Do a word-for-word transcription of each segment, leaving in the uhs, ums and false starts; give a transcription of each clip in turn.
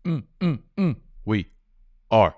Mm, mm, mm. We are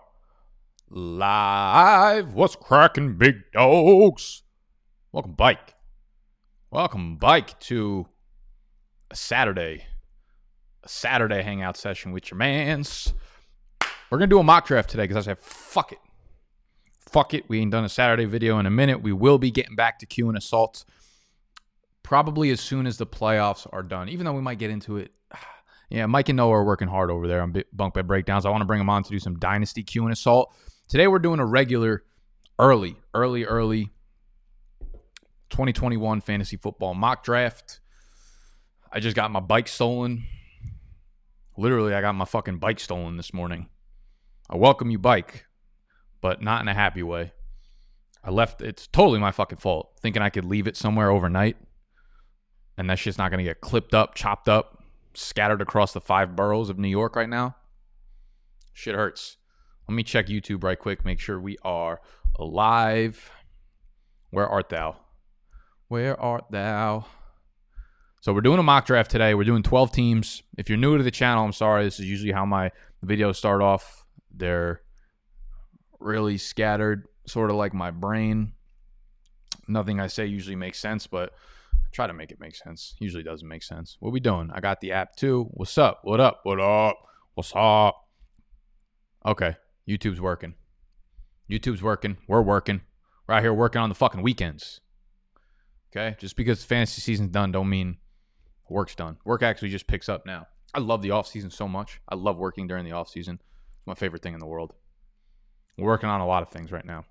live. What's cracking, big dogs? Welcome, Bike. Welcome, Bike, to a Saturday, a Saturday hangout session with your mans. We're going to do a mock draft today because I said, fuck it. Fuck it. We ain't done a Saturday video in a minute. We will be getting back to Q and Assault probably as soon as the playoffs are done, even though we might get into it. Yeah, Mike and Noah are working hard over there on Bunk Bed Breakdowns. I want to bring them on to do some Dynasty Q and Assault. Today we're doing a regular, early, early, early twenty twenty-one fantasy football mock draft. I just got my bike stolen. Literally, I got my fucking bike stolen this morning. I welcome you, Bike, but not in a happy way. I left, it's totally my fucking fault, thinking I could leave it somewhere overnight, and that shit's not going to get clipped up, chopped up, scattered across the five boroughs of New York right now. Shit hurts. Let me check YouTube right quick, make sure we are alive. Where art thou? Where art thou? So we're doing a mock draft today. We're doing twelve teams. If you're new to the channel, I'm sorry. This is usually how my videos start off. They're really scattered, sort of like my brain. Nothing I say usually makes sense, but try to make it make sense. Usually doesn't make sense. What we doing? I got the app too. What's up? What up? What up? What's up? Okay. YouTube's working. YouTube's working. We're working. We're out here working on the fucking weekends. Okay? Just because fantasy season's done don't mean work's done. Work actually just picks up now. I love the off season so much. I love working during the off season. It's my favorite thing in the world. We're working on a lot of things right now.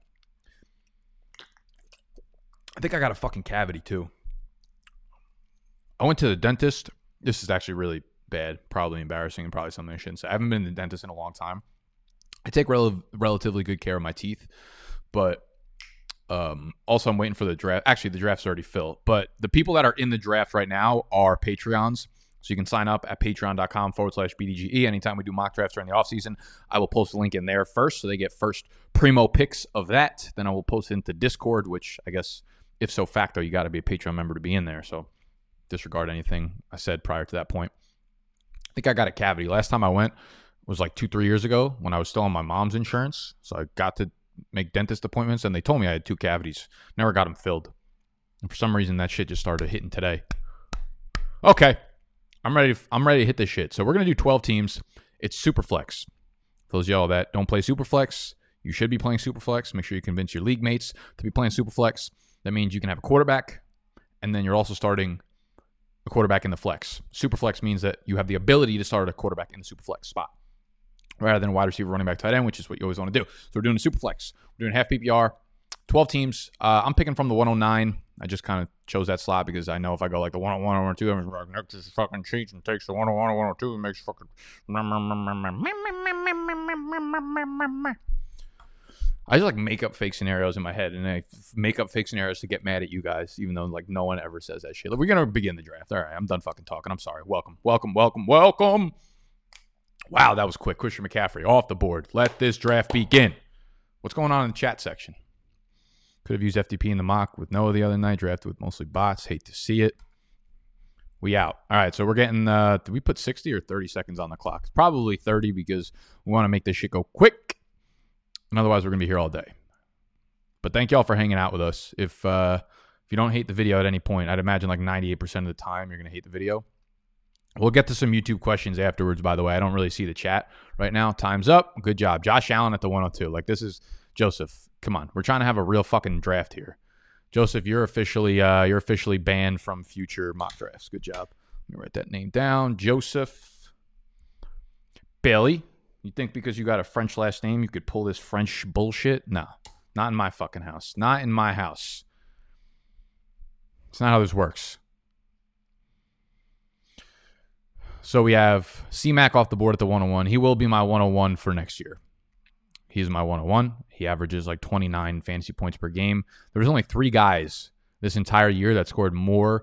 I think I got a fucking cavity too. I went to the dentist. This is actually really bad, probably embarrassing, and probably something I shouldn't say. I haven't been to the dentist in a long time. I take rel- relatively good care of my teeth, but um, also I'm waiting for the draft. Actually, the draft's already filled, but the people that are in the draft right now are Patreons. So you can sign up at patreon.com forward slash BDGE. Anytime we do mock drafts during the offseason, I will post a link in there first, so they get first primo picks of that. Then I will post it into Discord, which I guess, if so facto, you got to be a Patreon member to be in there. So disregard anything I said prior to that point. I think I got a cavity. Last time I went was like two, three years ago when I was still on my mom's insurance. So I got to make dentist appointments, and they told me I had two cavities. Never got them filled. And for some reason, that shit just started hitting today. Okay. I'm ready. I'm ready to hit this shit. So we're going to do twelve teams. It's Superflex. For those of y'all that don't play Superflex, you should be playing Superflex. Make sure you convince your league mates to be playing Superflex. That means you can have a quarterback, and then you're also starting a quarterback in the flex. Superflex means that you have the ability to start a quarterback in the Superflex spot rather than a wide receiver, running back, tight end, which is what you always want to do. So we're doing a Superflex. We're doing half P P R, twelve teams. Uh, I'm picking from the one oh nine. I just kind of chose that slot because I know if I go like the one oh one or one oh two, I'm like, next is fucking cheats and takes the one oh one or one oh two and makes fucking... I just like make up fake scenarios in my head, and I make up fake scenarios to get mad at you guys, even though like no one ever says that shit. Like, we're going to begin the draft. All right, I'm done fucking talking. I'm sorry. Welcome, welcome, welcome, welcome. Wow, that was quick. Christian McCaffrey off the board. Let this draft begin. What's going on in the chat section? Could have used F T P in the mock with Noah the other night. Drafted with mostly bots. Hate to see it. We out. All right, so we're getting, uh, did we put sixty or thirty seconds on the clock? It's probably thirty because we want to make this shit go quick. And otherwise, we're going to be here all day. But thank y'all for hanging out with us. If uh, if you don't hate the video at any point, I'd imagine like ninety-eight percent of the time you're going to hate the video. We'll get to some YouTube questions afterwards, by the way. I don't really see the chat right now. Time's up. Good job. Josh Allen at the one oh two. Like, this is Joseph. Come on. We're trying to have a real fucking draft here. Joseph, you're officially uh, you're officially banned from future mock drafts. Good job. Let me write that name down. Joseph Bailey. You think because you got a French last name, you could pull this French bullshit? No, not in my fucking house. Not in my house. It's not how this works. So we have C-Mac off the board at the one oh one. He will be my one oh one for next year. He's my one oh one. He averages like twenty-nine fantasy points per game. There was only three guys this entire year that scored more,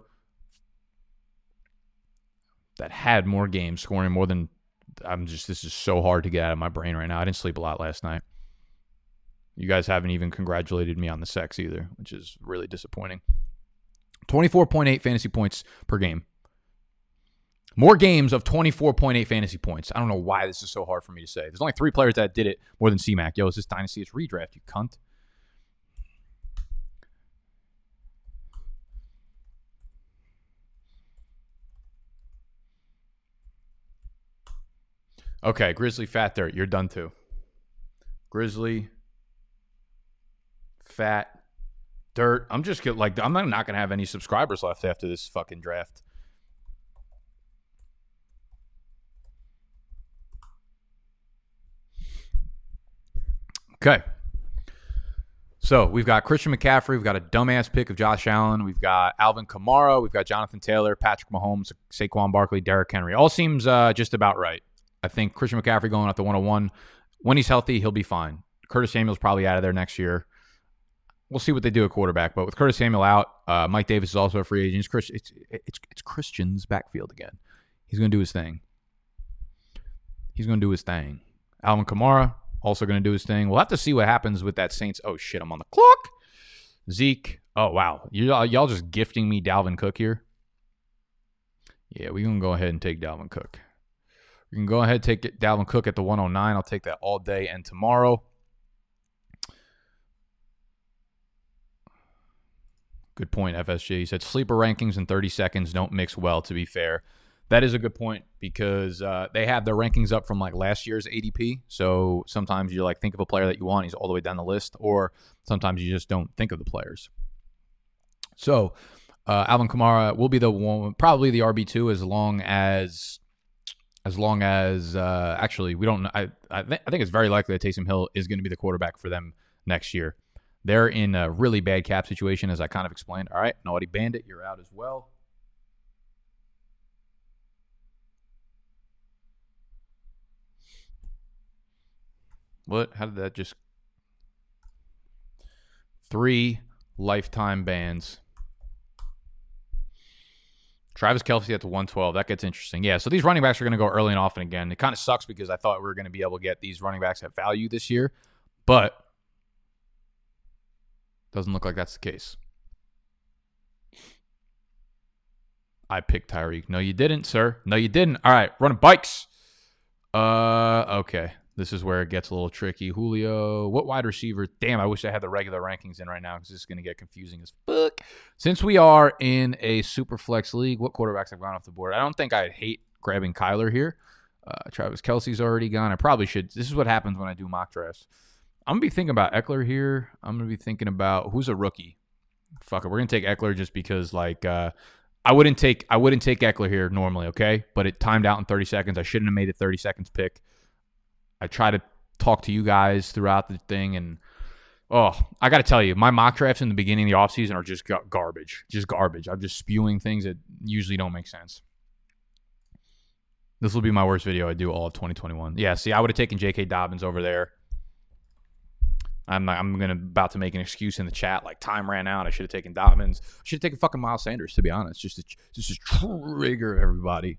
that had more games, scoring more than, I'm just, this is so hard to get out of my brain right now. I didn't sleep a lot last night. You guys haven't even congratulated me on the sex either, which is really disappointing. twenty-four point eight fantasy points per game. More games of twenty-four point eight fantasy points. I don't know why this is so hard for me to say. There's only three players that did it more than C-Mac. Yo, is this Dynasty? It's redraft, you cunt. Okay, Grizzly Fat Dirt, you're done too. Grizzly Fat Dirt. I'm just get like I'm not going to have any subscribers left after this fucking draft. Okay. So we've got Christian McCaffrey. We've got a dumbass pick of Josh Allen. We've got Alvin Kamara. We've got Jonathan Taylor, Patrick Mahomes, Saquon Barkley, Derrick Henry. All seems uh, just about right. I think Christian McCaffrey going out to one oh one. When he's healthy, he'll be fine. Curtis Samuel's probably out of there next year. We'll see what they do at quarterback. But with Curtis Samuel out, uh, Mike Davis is also a free agent. It's, Chris, it's, it's, it's Christian's backfield again. He's going to do his thing. He's going to do his thing. Alvin Kamara, also going to do his thing. We'll have to see what happens with that Saints. Oh, shit, I'm on the clock. Zeke. Oh, wow. You, y'all just gifting me Dalvin Cook here? Yeah, we're going to go ahead and take Dalvin Cook. We can go ahead and take Dalvin Cook at the one oh nine. I'll take that all day and tomorrow. Good point, F S G. He said sleeper rankings in thirty seconds don't mix well, to be fair. That is a good point because uh, they have their rankings up from like last year's A D P. So sometimes you like think of a player that you want, he's all the way down the list, or sometimes you just don't think of the players. So uh, Alvin Kamara will be the one, probably the R B two as long as... As long as, uh, actually, we don't. I I, th- I think it's very likely that Taysom Hill is going to be the quarterback for them next year. They're in a really bad cap situation, as I kind of explained. All right, Naughty Bandit, you're out as well. What? How did that just? Three lifetime bans. Travis Kelce at the one twelve. That gets interesting. Yeah, so these running backs are going to go early and often again. It kind of sucks because I thought we were going to be able to get these running backs at value this year, but doesn't look like that's the case. I picked Tyreek. No, you didn't, sir. No, you didn't. All right, running bikes. Uh, okay. This is where it gets a little tricky. Julio, what wide receiver? Damn, I wish I had the regular rankings in right now because this is going to get confusing as fuck. Since we are in a super flex league, what quarterbacks have gone off the board? I don't think I'd hate grabbing Kyler here. Uh, Travis Kelce's already gone. I probably should. This is what happens when I do mock drafts. I'm going to be thinking about Eckler here. I'm going to be thinking about who's a rookie. Fuck it. We're going to take Eckler just because, like, uh, I wouldn't take I wouldn't take Eckler here normally, okay? But it timed out in thirty seconds. I shouldn't have made it thirty seconds pick. I try to talk to you guys throughout the thing, and, oh, I got to tell you, my mock drafts in the beginning of the offseason are just garbage. Just garbage. I'm just spewing things that usually don't make sense. This will be my worst video I do all of twenty twenty-one. Yeah, see, I would have taken J K. Dobbins over there. I'm not, I'm gonna about to make an excuse in the chat like time ran out. I should have taken Dobbins. I should have taken fucking Miles Sanders, to be honest, just to just to trigger everybody.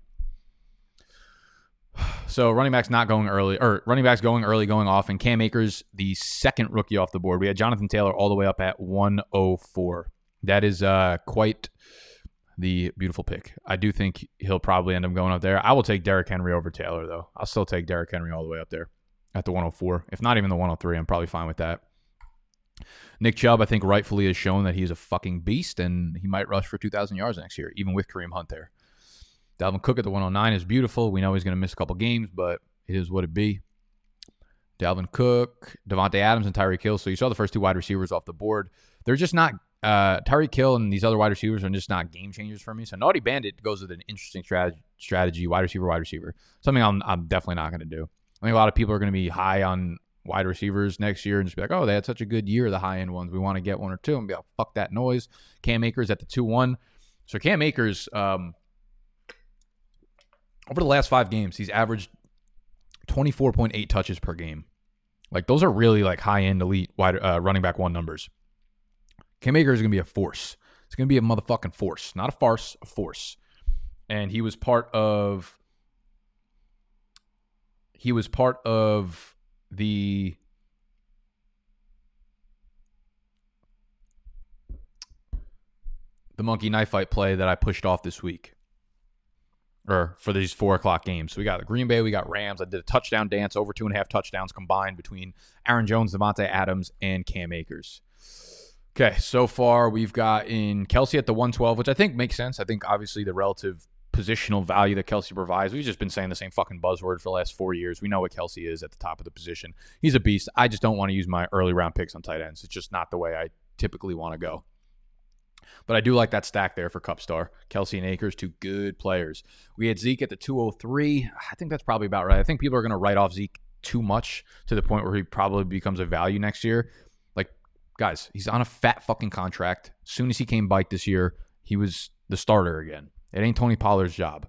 So running backs not going early, or running backs going early, going off, and Cam Akers, the second rookie off the board. We had Jonathan Taylor all the way up at one oh four. That is uh, quite the beautiful pick. I do think he'll probably end up going up there. I will take Derrick Henry over Taylor, though. I'll still take Derrick Henry all the way up there at the one oh four. If not even the one oh three, I'm probably fine with that. Nick Chubb, I think, rightfully has shown that he's a fucking beast, and he might rush for two thousand yards next year, even with Kareem Hunt there. Dalvin Cook at the one oh nine is beautiful. We know he's going to miss a couple games, but it is what it be. Dalvin Cook, Devontae Adams, and Tyreek Hill. So you saw the first two wide receivers off the board. They're just not uh, – Tyreek Hill and these other wide receivers are just not game changers for me. So Naughty Bandit goes with an interesting strategy, strategy wide receiver, wide receiver. Something I'm, I'm definitely not going to do. I think a lot of people are going to be high on wide receivers next year and just be like, oh, they had such a good year, the high-end ones. We want to get one or two and be like, fuck that noise. Cam Akers at the two one. So Cam Akers um, – over the last five games, he's averaged twenty-four point eight touches per game. Like, those are really, like, high-end, elite wide uh, running back one numbers. Cam Akers is going to be a force. It's going to be a motherfucking force. Not a farce, a force. And he was part of... He was part of the... The monkey knife fight play that I pushed off this week. or for these four o'clock games. So we got the Green Bay, we got Rams. I did a touchdown dance, over two and a half touchdowns combined between Aaron Jones, Devontae Adams, and Cam Akers. Okay, so far we've got in Kelce at the one twelve, which I think makes sense. I think obviously the relative positional value that Kelce provides, we've just been saying the same fucking buzzword for the last four years. We know what Kelce is at the top of the position. He's a beast. I just don't want to use my early round picks on tight ends. It's just not the way I typically want to go. But I do like that stack there for Cup Star. Kelce and Akers, two good players. We had Zeke at the two oh three. I think that's probably about right. I think people are going to write off Zeke too much to the point where he probably becomes a value next year. Like, guys, he's on a fat fucking contract. As soon as he came bike this year, he was the starter again. It ain't Tony Pollard's job.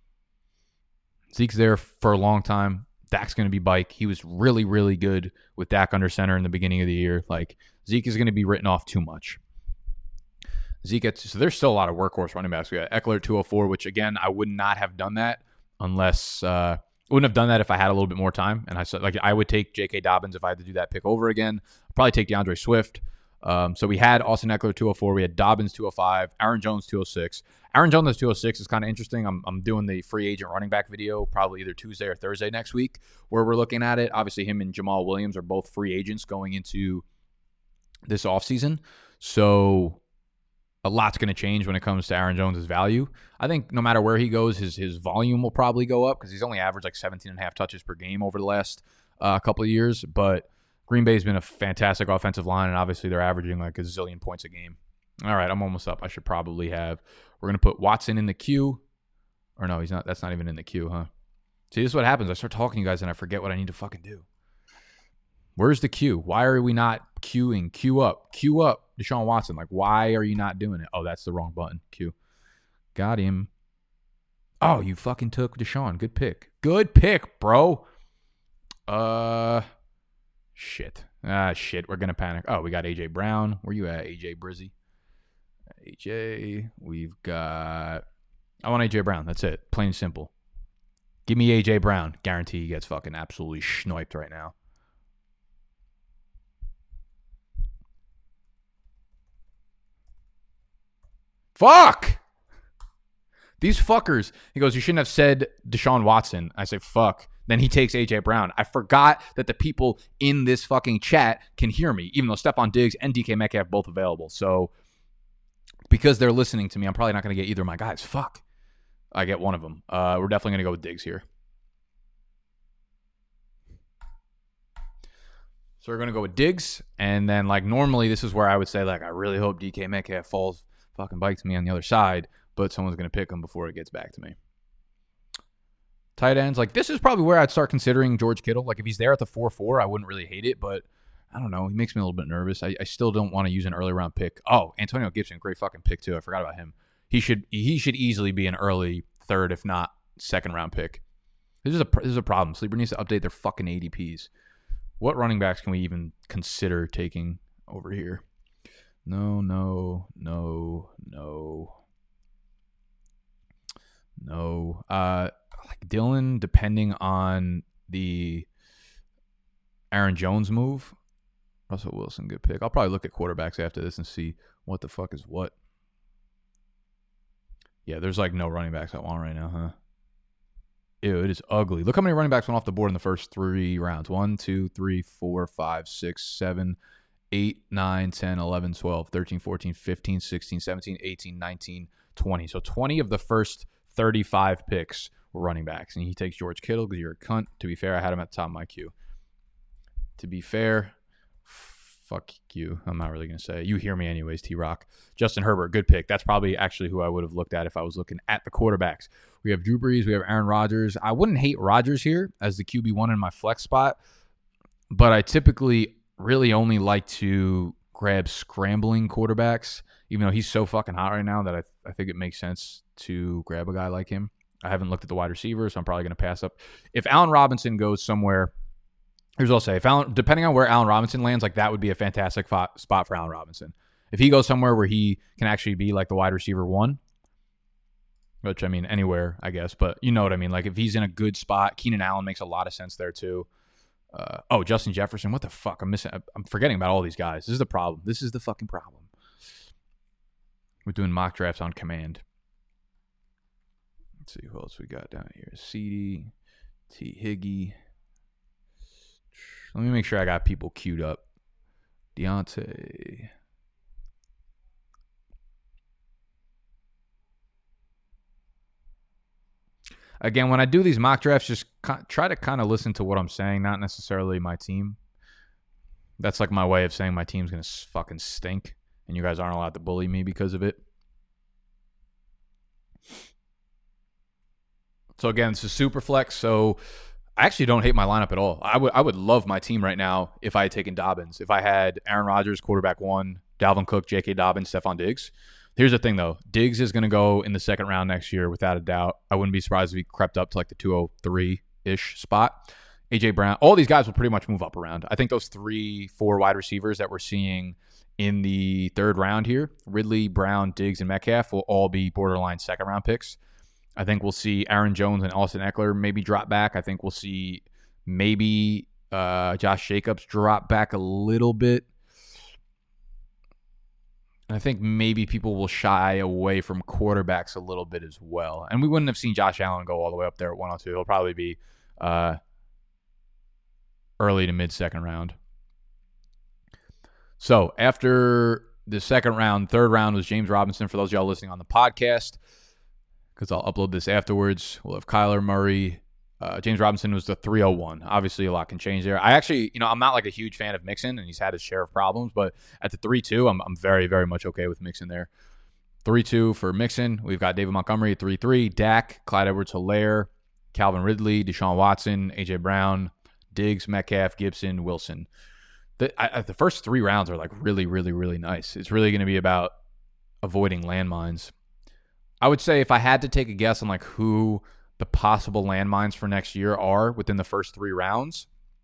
Zeke's there for a long time. Dak's going to be bike. He was really, really good with Dak under center in the beginning of the year. Like, Zeke is going to be written off too much. Zeke gets, so there's still a lot of workhorse running backs. We got Eckler at two oh four, which again, I would not have done that unless, uh, I wouldn't have done that if I had a little bit more time. And I said, like, I would take J K. Dobbins if I had to do that pick over again. I'd probably take DeAndre Swift. Um, so we had Austin Eckler two oh four. We had Dobbins two oh five. Aaron Jones two oh six. Aaron Jones two oh six is kind of interesting. I'm, I'm doing the free agent running back video probably either Tuesday or Thursday next week where we're looking at it. Obviously, him and Jamal Williams are both free agents going into this offseason. So a lot's going to change when it comes to Aaron Jones' value. I think no matter where he goes, his his volume will probably go up because he's only averaged like seventeen and a half touches per game over the last uh, couple of years. But Green Bay's been a fantastic offensive line, and obviously they're averaging like a zillion points a game. All right, I'm almost up. I should probably have. We're going to put Watson in the queue. Or no, he's not. That's not even in the queue, huh? See, this is what happens. I start talking to you guys, and I forget what I need to fucking do. Where's the queue? Why are we not queuing? Queue up. Queue up. Deshaun Watson. Like, why are you not doing it? Oh, that's the wrong button. Queue. Got him. Oh, you fucking took Deshaun. Good pick. Good pick, bro. Uh, shit. Ah, shit. We're going to panic. Oh, we got A J Brown. Where you at, A J Brizzy? A J. We've got... I want A J Brown. That's it. Plain and simple. Give me A J Brown. Guarantee he gets fucking absolutely sniped right now. Fuck! These fuckers. He goes, you shouldn't have said Deshaun Watson. I say, fuck. Then he takes A J Brown. I forgot that the people in this fucking chat can hear me, even though Stephon Diggs and D K Metcalf both available. So, because they're listening to me, I'm probably not going to get either of my guys. Fuck. I get one of them. Uh, we're definitely going to go with Diggs here. So we're going to go with Diggs. And then, like, normally this is where I would say, like, I really hope D K Metcalf falls fucking bites me on the other side, but someone's going to pick him before it gets back to me. Tight ends, like, this is probably where I'd start considering George Kittle. Like, if he's there at the four four, I wouldn't really hate it, but I don't know. He makes me a little bit nervous. I, I still don't want to use an early round pick. Oh, Antonio Gibson, great fucking pick, too. I forgot about him. He should he should easily be an early third, if not second round pick. This is a this is a problem. Sleeper needs to update their fucking A D Ps. What running backs can we even consider taking over here? No, no, no, no, no. Uh, like Dylan, depending on the Aaron Jones move. Russell Wilson, good pick. I'll probably look at quarterbacks after this and see what the fuck is what. Yeah, there's like no running backs I want right now, huh? Ew, it is ugly. Look how many running backs went off the board in the first three rounds. One, two, three, four, five, six, seven, eight, nine, ten, eleven, twelve, thirteen, fourteen, fifteen, sixteen, seventeen, eighteen, nineteen, twenty. So twenty of the first thirty-five picks were running backs. And he takes George Kittle because you're a cunt. To be fair, I had him at the top of my queue. To be fair... Fuck you. I'm not really going to say it. You hear me anyways, T-Rock. Justin Herbert, good pick. That's probably actually who I would have looked at if I was looking at the quarterbacks. We have Drew Brees. We have Aaron Rodgers. I wouldn't hate Rodgers here as the Q B one in my flex spot, but I typically really only like to grab scrambling quarterbacks, even though he's so fucking hot right now that I, I think it makes sense to grab a guy like him. I haven't looked at the wide receivers, so I'm probably going to pass up. If Allen Robinson goes somewhere... Here's what I'll say. If Allen, depending on where Allen Robinson lands, like that would be a fantastic fo- spot for Allen Robinson. If he goes somewhere where he can actually be like the wide receiver one, which I mean anywhere, I guess, but you know what I mean. Like if he's in a good spot, Keenan Allen makes a lot of sense there too. Uh, oh, Justin Jefferson. What the fuck? I'm missing. I'm forgetting about all these guys. This is the problem. This is the fucking problem. We're doing mock drafts on command. Let's see who else we got down here. C D, T. Higgy. Let me make sure I got people queued up. Deontay. Again, when I do these mock drafts, just try to kind of listen to what I'm saying, not necessarily my team. That's like my way of saying my team's going to fucking stink, and you guys aren't allowed to bully me because of it. So again, it's a super flex, so I actually don't hate my lineup at all. I would I would love my team right now if I had taken Dobbins. If I had Aaron Rodgers, quarterback one, Dalvin Cook, J K. Dobbins, Stephon Diggs. Here's the thing, though. Diggs is going to go in the second round next year, without a doubt. I wouldn't be surprised if he crept up to like the two oh three-ish spot. A J. Brown. All these guys will pretty much move up around. I think those three, four wide receivers that we're seeing in the third round here, Ridley, Brown, Diggs, and Metcalf, will all be borderline second-round picks. I think we'll see Aaron Jones and Austin Eckler maybe drop back. I think we'll see maybe uh, Josh Jacobs drop back a little bit. I think maybe people will shy away from quarterbacks a little bit as well. And we wouldn't have seen Josh Allen go all the way up there at one oh two. He'll probably be uh, early to mid-second round. So after the second round, third round was James Robinson. For those of y'all listening on the podcast, because I'll upload this afterwards, we'll have Kyler Murray. Uh, James Robinson was the three oh one. Obviously, a lot can change there. I actually, you know, I'm not like a huge fan of Mixon, and he's had his share of problems, but at the three two, I'm I'm very, very much okay with Mixon there. three two for Mixon. We've got David Montgomery at three three, Dak, Clyde Edwards-Helaire, Calvin Ridley, Deshaun Watson, A J. Brown, Diggs, Metcalf, Gibson, Wilson. The, I, the first three rounds are like really, really, really nice. It's really going to be about avoiding landmines. I would say if I had to take a guess on like who the possible landmines for next year are within the first three rounds.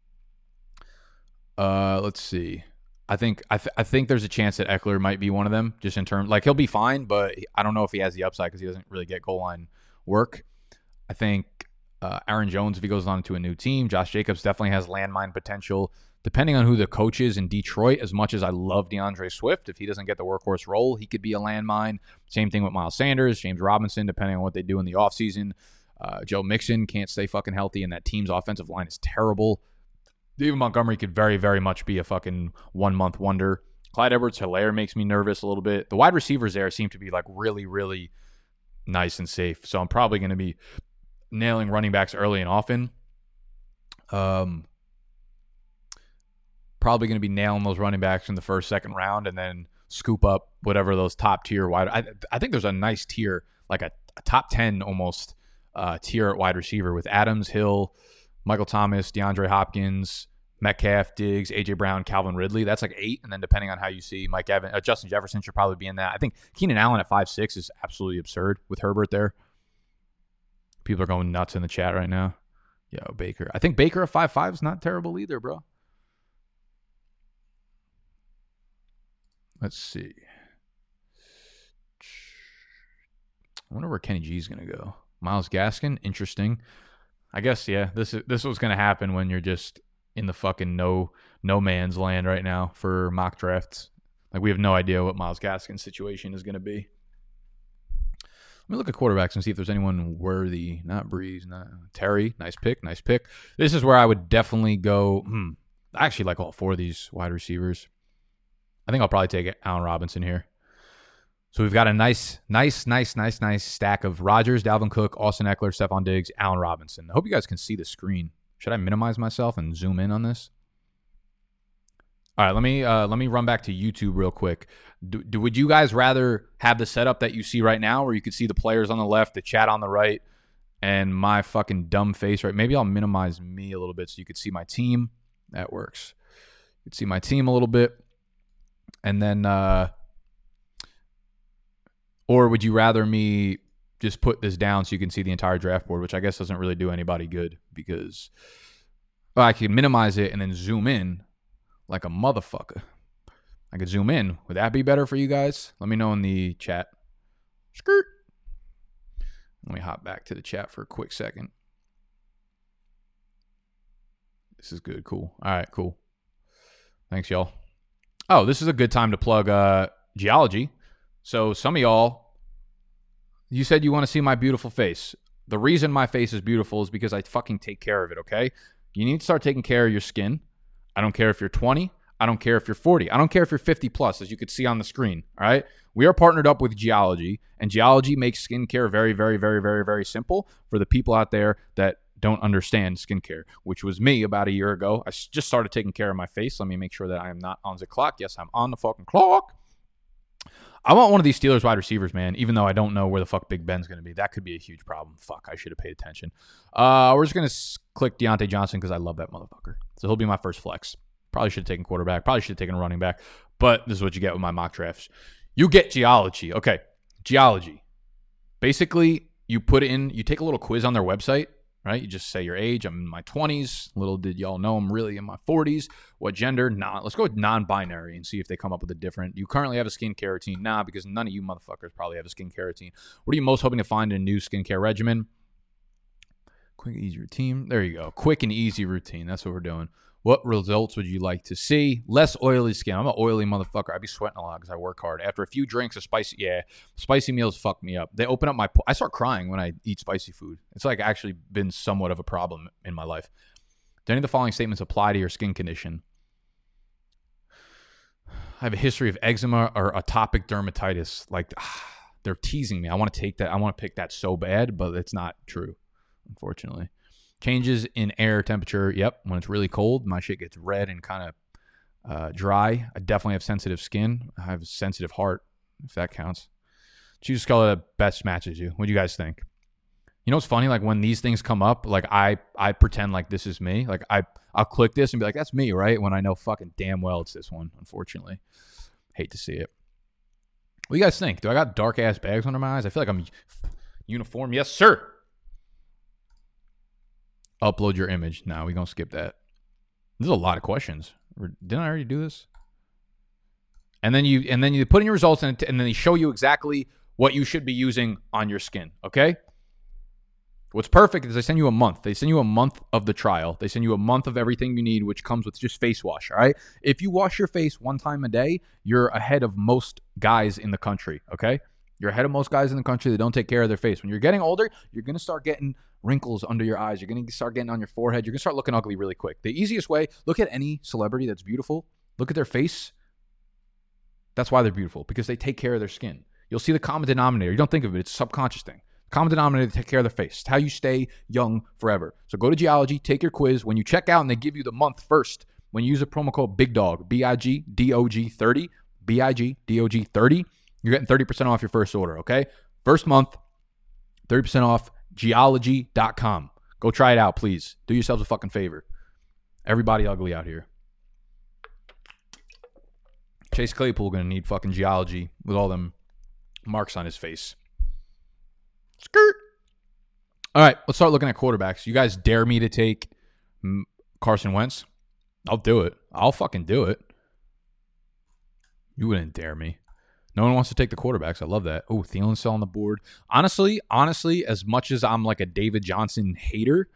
Uh, let's see. I think I, th- I think there's a chance that Eckler might be one of them, just in terms, like, he'll be fine, but I don't know if he has the upside because he doesn't really get goal line work. I think uh, Aaron Jones, if he goes on to a new team, Josh Jacobs definitely has landmine potential. Depending on who the coach is in Detroit, as much as I love DeAndre Swift, if he doesn't get the workhorse role, he could be a landmine. Same thing with Miles Sanders, James Robinson, depending on what they do in the offseason. Uh, Joe Mixon can't stay fucking healthy, and that team's offensive line is terrible. David Montgomery could very, very much be a fucking one-month wonder. Clyde Edwards-Helaire makes me nervous a little bit. The wide receivers there seem to be like really, really nice and safe. So I'm probably going to be nailing running backs early and often. Um, probably going to be nailing those running backs in the first, second round, and then scoop up whatever those top tier wide. I, I think there's a nice tier, like a, a top ten almost uh, tier at wide receiver with Adams, Hill, Michael Thomas, DeAndre Hopkins, Metcalf, Diggs, A J. Brown, Calvin Ridley. That's like eight. And then depending on how you see Mike Evans, uh, Justin Jefferson should probably be in that. I think Keenan Allen at five six is absolutely absurd with Herbert there. People are going nuts in the chat right now. Yo, Baker. I think Baker at five five is not terrible either, bro. Let's see. I wonder where Kenny G is going to go. Myles Gaskin, interesting. I guess, yeah, this is this was going to happen when you're just in the fucking no no man's land right now for mock drafts. Like, we have no idea what Myles Gaskin's situation is going to be. Let me look at quarterbacks and see if there's anyone worthy. Not Breeze, not Terry. Nice pick, nice pick. This is where I would definitely go. Hmm, I actually like all four of these wide receivers. I think I'll probably take Allen Robinson here. So we've got a nice, nice, nice, nice, nice stack of Rodgers, Dalvin Cook, Austin Eckler, Stephon Diggs, Allen Robinson. I hope you guys can see the screen. Should I minimize myself and zoom in on this? All right, let me uh, let me run back to YouTube real quick. Do, do would you guys rather have the setup that you see right now, where you could see the players on the left, the chat on the right, and my fucking dumb face right? Maybe I'll minimize me a little bit so you could see my team. That works. You could see my team a little bit, and then. Uh, Or would you rather me just put this down so you can see the entire draft board, which I guess doesn't really do anybody good because well, I can minimize it and then zoom in like a motherfucker. I could zoom in. Would that be better for you guys? Let me know in the chat. Skirt. Let me hop back to the chat for a quick second. This is good. Cool. All right, cool. Thanks, y'all. Oh, this is a good time to plug uh, Geology. So some of y'all, you said you want to see my beautiful face. The reason my face is beautiful is because I fucking take care of it, okay? You need to start taking care of your skin. I don't care if you're twenty. I don't care if you're forty. I don't care if you're fifty plus, as you could see on the screen, all right? We are partnered up with Geology, and Geology makes skincare very, very, very, very, very simple for the people out there that don't understand skincare, which was me about a year ago. I just started taking care of my face. Let me make sure that I am not on the clock. Yes, I'm on the fucking clock. I want one of these Steelers wide receivers, man, even though I don't know where the fuck Big Ben's going to be. That could be a huge problem. Fuck, I should have paid attention. Uh, we're just going to s- click Deontay Johnson because I love that motherfucker. So he'll be my first flex. Probably should have taken quarterback. Probably should have taken a running back. But this is what you get with my mock drafts. You get Geology. Okay, Geology. Basically, you put in, you take a little quiz on their website, right? You just say your age. I'm in my twenties. Little did y'all know I'm really in my forties. What gender? Nah. Let's go with non-binary and see if they come up with a different. You currently have a skincare routine? Nah, because none of you motherfuckers probably have a skincare routine. What are you most hoping to find in a new skincare regimen? Quick, easy routine. There you go. Quick and easy routine. That's what we're doing. What results would you like to see? Less oily skin. I'm an oily motherfucker. I be sweating a lot because I work hard. After a few drinks of spicy, yeah, spicy meals fuck me up. They open up my, I start crying when I eat spicy food. It's like actually been somewhat of a problem in my life. Do any of the following statements apply to your skin condition? I have a history of eczema or atopic dermatitis. Like, ah, they're teasing me. I want to take that. I want to pick that so bad, but it's not true, unfortunately. Changes in air temperature. Yep. When it's really cold, my shit gets red and kind of uh, dry. I definitely have sensitive skin. I have a sensitive heart, if that counts. Choose a color that best matches you. What do you guys think? You know what's funny? Like when these things come up, like I I pretend like this is me. Like I, I'll click this and be like, that's me, right? When I know fucking damn well it's this one, unfortunately. Hate to see it. What do you guys think? Do I got dark-ass bags under my eyes? I feel like I'm uniform. Yes, sir. Upload your image. No, we're going to skip that. There's a lot of questions. Didn't I already do this? And then you and then you put in your results and, and then they show you exactly what you should be using on your skin, okay? What's perfect is they send you a month. They send you a month of the trial. They send you a month of everything you need, which comes with just face wash, all right? If you wash your face one time a day, you're ahead of most guys in the country, okay? You're ahead of most guys in the country that don't take care of their face. When you're getting older, you're going to start getting wrinkles under your eyes. You're going to start getting on your forehead. You're going to start looking ugly really quick. The easiest way, look at any celebrity that's beautiful. Look at their face. That's why they're beautiful, because they take care of their skin. You'll see the common denominator. You don't think of it. It's a subconscious thing. Common denominator, to take care of their face. It's how you stay young forever. So go to Geology, take your quiz. When you check out and they give you the month first, when you use a promo code BIGDOG, B I G D O G thirty, B I G D O G thirty, you're getting thirty percent off your first order, okay? First month, thirty percent off, geology dot com. Go try it out, please. Do yourselves a fucking favor. Everybody ugly out here. Chase Claypool going to need fucking Geology with all them marks on his face. Skirt. All right, let's start looking at quarterbacks. You guys dare me to take Carson Wentz? I'll do it. I'll fucking do it. You wouldn't dare me. No one wants to take the quarterbacks. I love that. Oh, Thielen's still on the board. Honestly, honestly, as much as I'm like a David Johnson hater,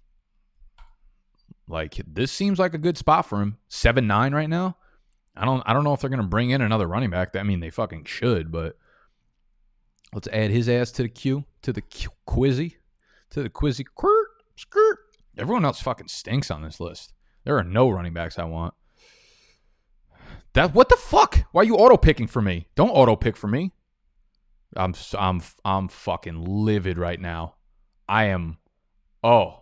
like this seems like a good spot for him. seven nine right now. I don't I don't know if they're going to bring in another running back. I mean, they fucking should, but let's add his ass to the queue, to the Q, quizzy, to the quizzy. Skirt, skirt. Everyone else fucking stinks on this list. There are no running backs I want. That what the fuck? Why are you auto picking for me? Don't auto pick for me. I'm I'm I'm fucking livid right now. I am. Oh.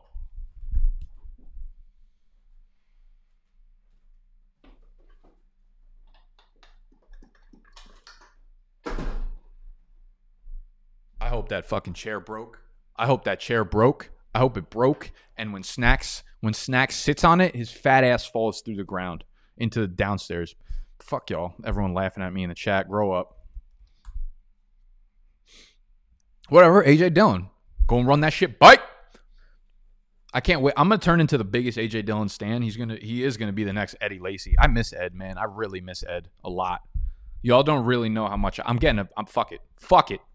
I hope that fucking chair broke. I hope that chair broke. I hope it broke. And when Snacks when Snacks sits on it, his fat ass falls through the ground into the downstairs. Fuck y'all. Everyone laughing at me in the chat. Grow up. Whatever. A J Dillon. Go and run that shit. Bike. I can't wait. I'm gonna turn into the biggest A J Dillon stan. He's gonna he is gonna be the next Eddie Lacy. I miss Ed, man. I really miss Ed a lot. Y'all don't really know how much I'm getting. A, I'm fuck it. Fuck it.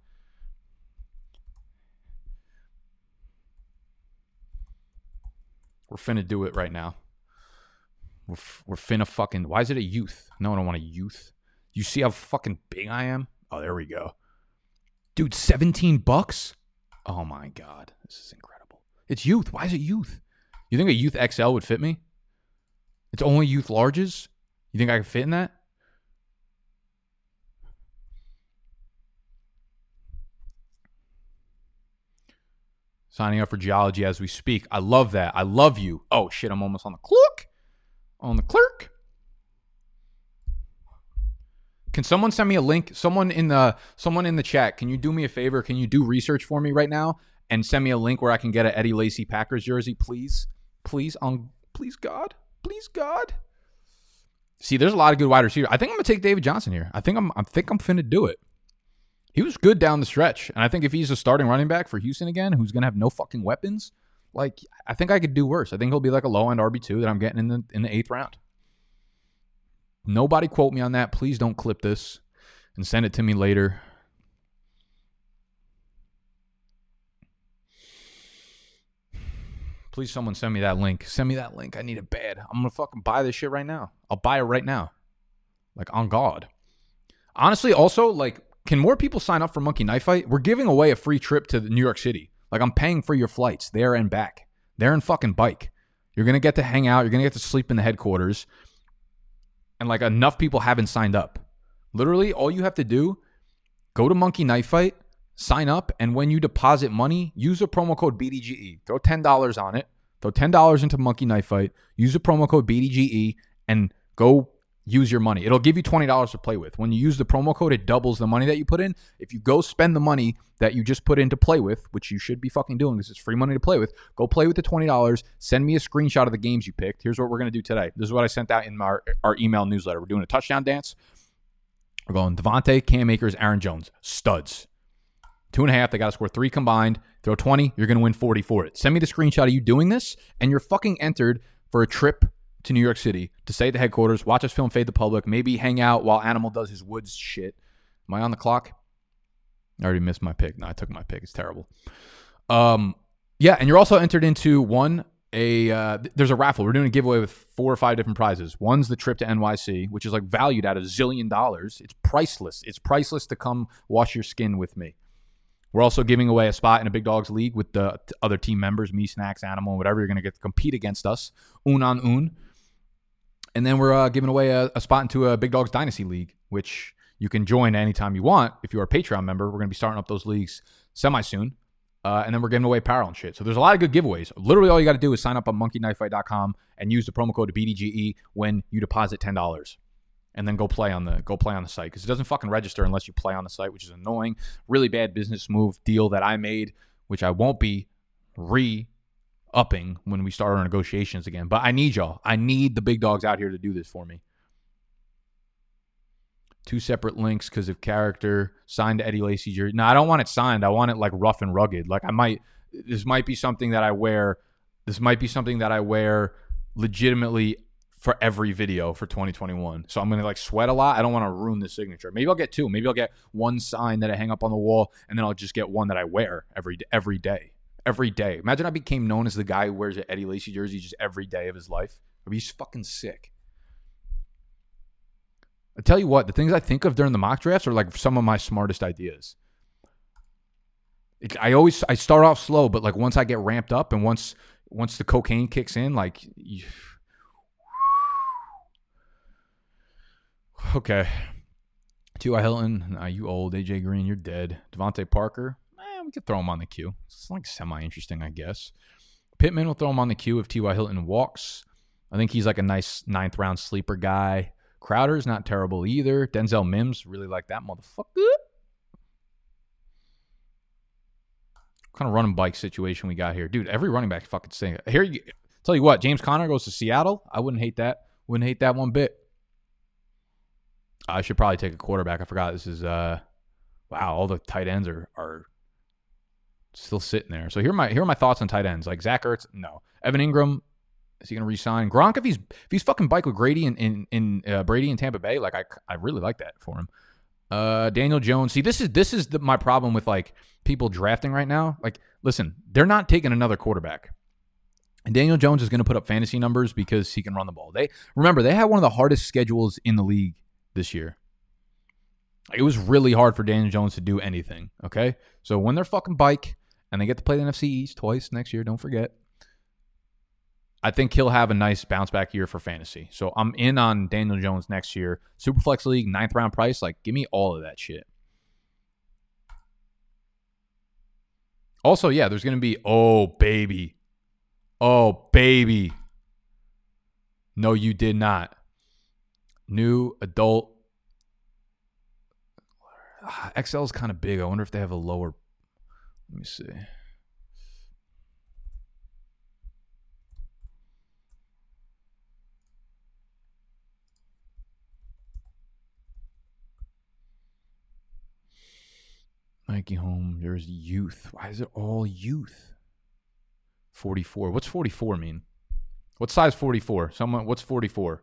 We're finna do it right now. We're, we're finna fucking... Why is it a youth? No, I don't want a youth. You see how fucking big I am? Oh, there we go. Dude, seventeen bucks? Oh my God. This is incredible. It's youth. Why is it youth? You think a youth X L would fit me? It's only youth larges? You think I could fit in that? Signing up for geology as we speak. I love that. I love you. Oh, shit. I'm almost on the clock. On the clerk. Can someone send me a link? Someone in the someone in the chat, can you do me a favor? Can you do research for me right now and send me a link where I can get an Eddie Lacy Packers jersey, please? Please, on please God. Please God. See, there's a lot of good wide receivers. I think I'm gonna take David Johnson here. I think I'm I think I'm finna do it. He was good down the stretch. And I think if he's a starting running back for Houston again, who's going to have no fucking weapons, like, I think I could do worse. I think he'll be like a low-end R B two that I'm getting in the in the eighth round. Nobody quote me on that. Please don't clip this and send it to me later. Please, someone send me that link. Send me that link. I need it bad. I'm going to fucking buy this shit right now. I'll buy it right now. Like, on God. Honestly, also, like, can more people sign up for Monkey Knife Fight? We're giving away a free trip to New York City. Like, I'm paying for your flights there and back. There and fucking bike. You're going to get to hang out. You're going to get to sleep in the headquarters. And, like, enough people haven't signed up. Literally, all you have to do, go to Monkey Knife Fight, sign up, and when you deposit money, use the promo code B D G E. Throw ten dollars on it. Throw ten dollars into Monkey Knife Fight. Use the promo code B D G E and go use your money. It'll give you twenty dollars to play with. When you use the promo code, it doubles the money that you put in. If you go spend the money that you just put in to play with, which you should be fucking doing because it's free money to play with, go play with the twenty dollars. Send me a screenshot of the games you picked. Here's what we're going to do today. This is what I sent out in our, our email newsletter. We're doing a touchdown dance. We're going Devontae, Cam Akers, Aaron Jones. Studs. Two and a half. They got to score three combined. Throw twenty. You're going to win forty for it. Send me the screenshot of you doing this, and you're fucking entered for a trip to New York City to stay at the headquarters, watch us film Fade the Public, maybe hang out while Animal does his woods shit. Am I on the clock? I already missed my pick. No, I took my pick. It's terrible. Um, yeah, and you're also entered into one, a uh, there's a raffle. We're doing a giveaway with four or five different prizes. One's the trip to N Y C, which is like valued at a zillion dollars. It's priceless. It's priceless to come wash your skin with me. We're also giving away a spot in a Big Dogs League with the other team members, me, Snacks, Animal, whatever. You're going to get to compete against us, un on un. And then we're uh, giving away a, a spot into a Big Dogs Dynasty League, which you can join anytime you want. If you're a Patreon member, we're going to be starting up those leagues semi-soon. Uh, and then we're giving away apparel and shit. So there's a lot of good giveaways. Literally all you got to do is sign up on monkey knife fight dot com and use the promo code B D G E when you deposit ten dollars. And then go play on the go play on the site. Because it doesn't fucking register unless you play on the site, which is annoying. Really bad business move deal that I made, which I won't be re- upping when we start our negotiations again. But I need y'all. I need the big dogs out here to do this for me. Two separate links because of character. Signed Eddie Lacy jersey. No, I don't want it signed. I want it like rough and rugged. Like I might, this might be something that I wear. This might be something that I wear legitimately for every video for twenty twenty-one. So I'm going to like sweat a lot. I don't want to ruin the signature. Maybe I'll get two. Maybe I'll get one sign that I hang up on the wall and then I'll just get one that I wear every every day. Every day. Imagine I became known as the guy who wears an Eddie Lacy jersey just every day of his life. I'd be fucking sick. I tell you what, the things I think of during the mock drafts are like some of my smartest ideas. It, I always I start off slow, but like once I get ramped up and once once the cocaine kicks in, like you, okay. T Y. Hilton, nah, you old. A J Green, you're dead. Devontae Parker, eh, we could throw him on the queue. It's like semi-interesting, I guess. Pittman will throw him on the queue if T Y. Hilton walks. I think he's like a nice ninth round sleeper guy. Crowder's not terrible either. Denzel Mims, really like that motherfucker. What kind of running bike situation we got here? Dude, every running back fucking sing. Here, you, tell you what, James Conner goes to Seattle. I wouldn't hate that. Wouldn't hate that one bit. I should probably take a quarterback. I forgot this is, uh, wow, all the tight ends are are still sitting there. So here are my, here are my thoughts on tight ends. Like Zach Ertz, no. Evan Ingram, is he going to re-sign? Gronk, if he's if he's fucking bike with Grady in in, in uh, Brady in Tampa Bay, like I I really like that for him. Uh, Daniel Jones. See, this is this is the, my problem with like people drafting right now. Like, listen, they're not taking another quarterback, and Daniel Jones is going to put up fantasy numbers because he can run the ball. They remember they had one of the hardest schedules in the league this year. It was really hard for Daniel Jones to do anything. Okay, so when they're fucking bike and they get to play the N F C East twice next year. Don't forget. I think he'll have a nice bounce back year for fantasy. So I'm in on Daniel Jones next year. Superflex League, ninth round price. Like, give me all of that shit. Also, yeah, there's going to be, oh, baby. Oh, baby. No, you did not. New adult. X L is kind of big. I wonder if they have a lower. Let me see. Nike home. There's youth. Why is it all youth? forty-four. What's forty-four mean? What's size forty-four? Someone. What's forty-four?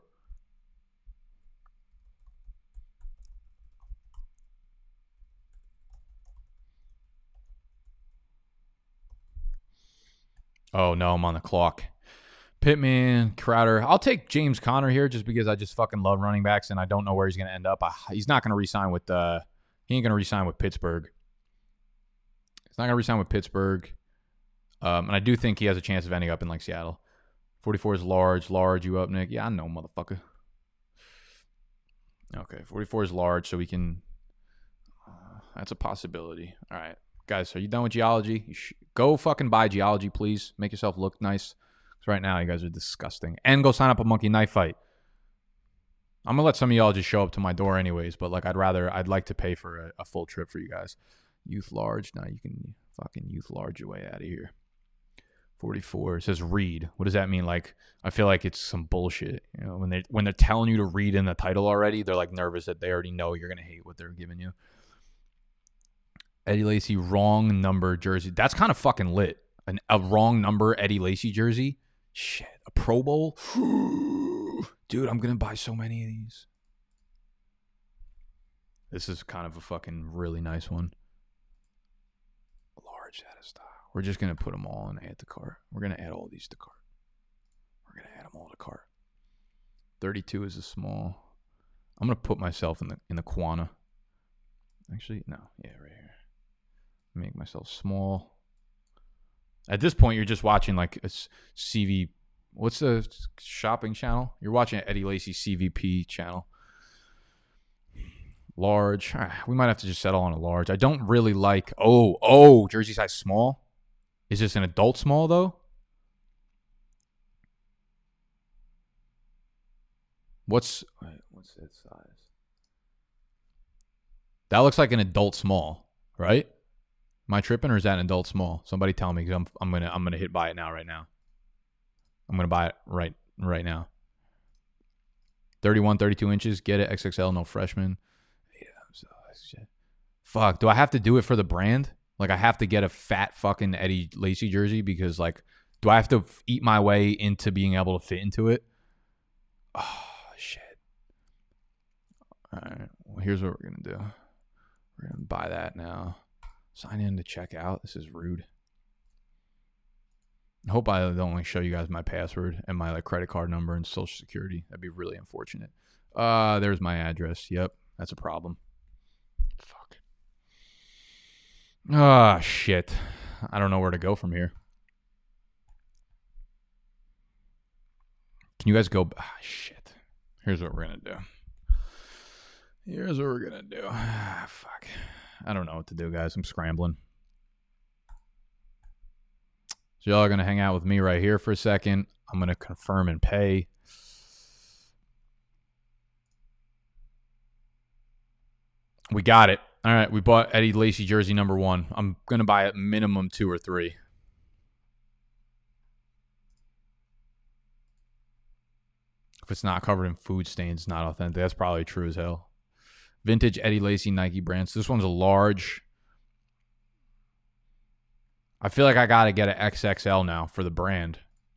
Oh no, I'm on the clock. Pittman, Crowder. I'll take James Conner here just because I just fucking love running backs and I don't know where he's going to end up. I, he's not going to re-sign with. Uh, he ain't going to re-sign with Pittsburgh. He's not going to re-sign with Pittsburgh. Um, and I do think he has a chance of ending up in like Seattle. forty-four is large. Large, you up, Nick? Yeah, I know, motherfucker. Okay, forty-four is large, so we can... Uh, that's a possibility. All right. Guys, are you done with geology? You sh- go fucking buy geology, please. Make yourself look nice. Because right now, you guys are disgusting. And go sign up a Monkey Knife Fight. I'm going to let some of y'all just show up to my door anyways, but like I'd rather... I'd like to pay for a, a full trip for you guys. Youth large. Now you can fucking youth large your way out of here. forty-four. It says read. What does that mean? Like, I feel like it's some bullshit. You know, when they when they're telling you to read in the title already, they're like nervous that they already know you're gonna hate what they're giving you. Eddie Lacy wrong number jersey. That's kind of fucking lit. An, a wrong number Eddie Lacy jersey. Shit. A Pro Bowl. Dude, I'm gonna buy so many of these. This is kind of a fucking really nice one. Large out of style. We're just going to put them all and add to cart. We're going to add all these to cart. We're going to add them all to cart. thirty-two is a small. I'm going to put myself in the in the Quana. Actually, no. Yeah, right here. Make myself small. At this point, you're just watching like a C V. What's the shopping channel? You're watching an Eddie Lacy C V P channel. Large. We might have to just settle on a large. I don't really like... Oh, oh, jersey size small. Is this an adult small, though? What's... Wait, what's that size? That looks like an adult small, right? Am I tripping or is that an adult small? Somebody tell me because I'm I'm gonna I'm gonna hit buy it now right now. I'm gonna buy it right right now. thirty-one, thirty-two inches. Get it. X X L. No freshman. Fuck, do I have to do it for the brand? Like, I have to get a fat fucking Eddie Lacy jersey because, like, do I have to f- eat my way into being able to fit into it? Oh, shit. All right, well, here's what we're going to do. We're going to buy that now. Sign in to check out. This is rude. I hope I don't like show you guys my password and my like credit card number and social security. That'd be really unfortunate. Uh, there's my address. Yep, that's a problem. Fuck. Ah, oh, shit. I don't know where to go from here. Can you guys go? Ah, shit. Here's what we're going to do. Here's what we're going to do. Ah, fuck. I don't know what to do, guys. I'm scrambling. So y'all are going to hang out with me right here for a second. I'm going to confirm and pay. We got it. All right, we bought Eddie Lacy jersey number one. I'm going to buy it minimum two or three. If it's not covered in food stains, not authentic. That's probably true as hell. Vintage Eddie Lacy Nike brands. This one's a large. I feel like I got to get an X X L now for the brand.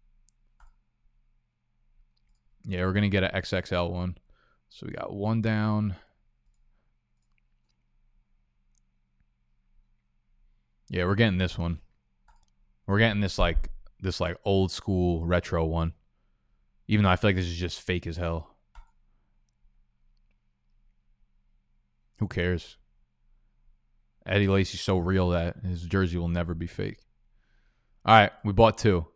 Yeah, we're going to get an X X L one. So we got one down. Yeah, we're getting this one. We're getting this like this like old school retro one. Even though I feel like this is just fake as hell. Who cares? Eddie Lacy's so real that his jersey will never be fake. All right, we bought two.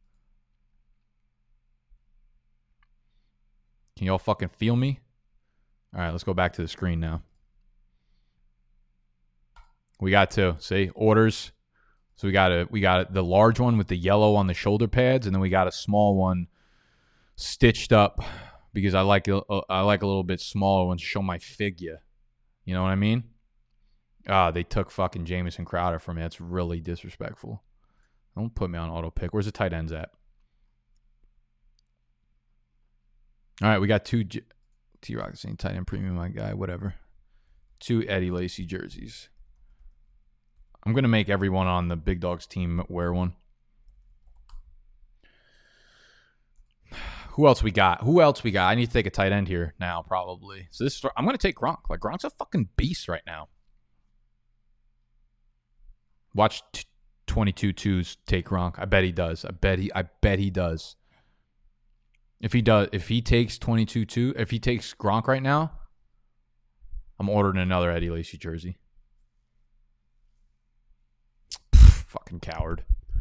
Can y'all fucking feel me? All right, let's go back to the screen now. We got two. See, orders. So we got a we got the large one with the yellow on the shoulder pads, and then we got a small one stitched up because I like a, I like a little bit smaller one to show my figure. You know what I mean? Ah, they took fucking Jamison Crowder from me. That's really disrespectful. Don't put me on auto pick. Where's the tight ends at? All right, we got two G- T-Rock saying tight end premium, my guy, whatever. Two Eddie Lacy jerseys. I'm going to make everyone on the Big Dogs team wear one. Who else we got? Who else we got? I need to take a tight end here now, probably. So this, I'm going to take Gronk. Like, Gronk's a fucking beast right now. Watch t- twenty-two twos take Gronk. I bet he does. I bet he I bet he does. If he does, if he takes twenty-two two, if he takes Gronk right now, I'm ordering another Eddie Lacy jersey. Pff, fucking coward.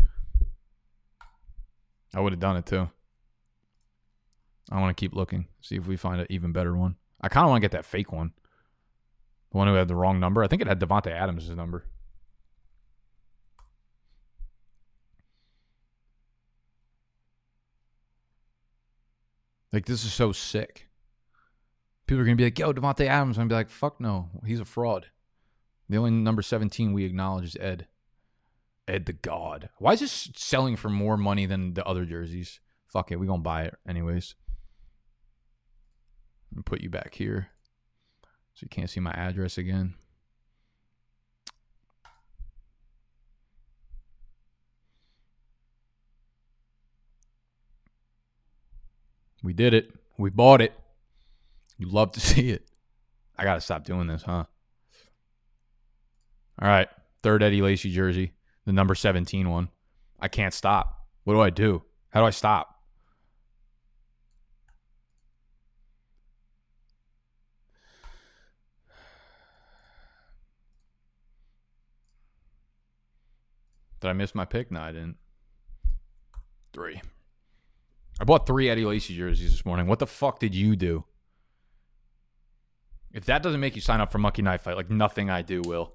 I would have done it too. I want to keep looking, see if we find an even better one. I kind of want to get that fake one. The one who had the wrong number. I think it had Devontae Adams' number. Like, this is so sick. People are going to be like, yo, Devontae Adams. I'm going to be like, fuck no. He's a fraud. The only number seventeen we acknowledge is Ed. Ed the God. Why is this selling for more money than the other jerseys? Fuck it. We're going to buy it anyways. I'm going to put you back here so you can't see my address again. We did it. We bought it. You love to see it. I got to stop doing this, huh? All right. Third Eddie Lacy jersey. The number seventeen one. I can't stop. What do I do? How do I stop? Did I miss my pick? No, I didn't. Three. I bought three Eddie Lacy jerseys this morning. What the fuck did you do? If that doesn't make you sign up for Monkey Knife Fight, like nothing I do will.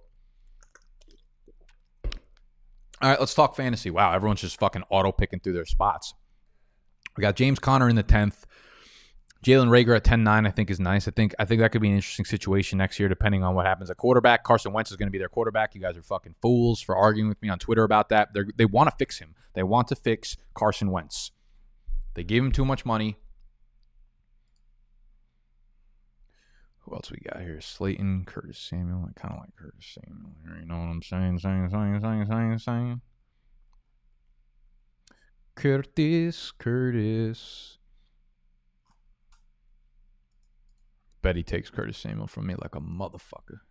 All right, let's talk fantasy. Wow, everyone's just fucking auto-picking through their spots. We got James Conner in the tenth. Jalen Reagor at ten nine, I think, is nice. I think I think that could be an interesting situation next year, depending on what happens at quarterback. Carson Wentz is going to be their quarterback. You guys are fucking fools for arguing with me on Twitter about that. They're, they want to fix him. They want to fix Carson Wentz. They gave him too much money. Who else we got here? Slayton, Curtis Samuel. I kind of like Curtis Samuel here. You know what I'm saying? Saying, saying, saying, saying, saying. Curtis, Curtis. Bet he takes Curtis Samuel from me like a motherfucker.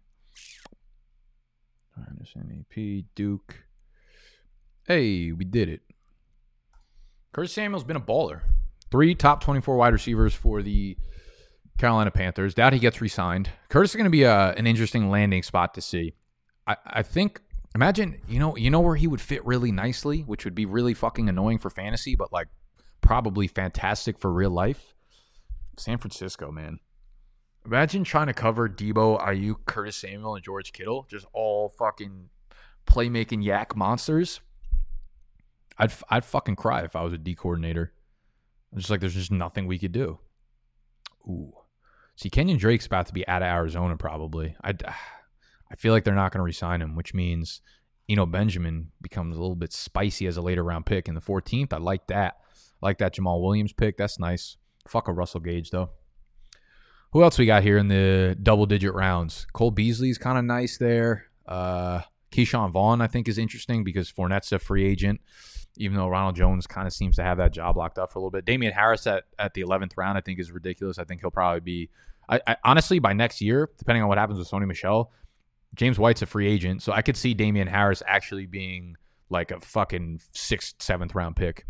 Anderson, A P, Duke. Hey, we did it. Curtis Samuel's been a baller. Three top twenty-four wide receivers for the Carolina Panthers. Doubt he gets re-signed. Curtis is going to be a, an interesting landing spot to see. I, I think, imagine, you know, you know where he would fit really nicely, which would be really fucking annoying for fantasy, but like probably fantastic for real life. San Francisco, man. Imagine trying to cover Debo, Ayuk, Curtis Samuel, and George Kittle. Just all fucking playmaking yak monsters. I'd I'd fucking cry if I was a D coordinator. I'm just like, there's just nothing we could do. Ooh. See, Kenyon Drake's about to be out of Arizona probably. I I feel like they're not going to re-sign him, which means Eno Benjamin becomes a little bit spicy as a later round pick in the fourteenth. I like that. I like that Jamal Williams pick. That's nice. Fuck a Russell Gage, though. Who else we got here in the double-digit rounds? Cole Beasley's kind of nice there. Uh, Keyshawn Vaughn, I think, is interesting because Fournette's a free agent, even though Ronald Jones kind of seems to have that job locked up for a little bit. Damian Harris at, at the eleventh round, I think, is ridiculous. I think he'll probably be I, I, honestly, by next year, depending on what happens with Sony Michel, James White's a free agent, so I could see Damian Harris actually being like a fucking sixth, seventh round pick.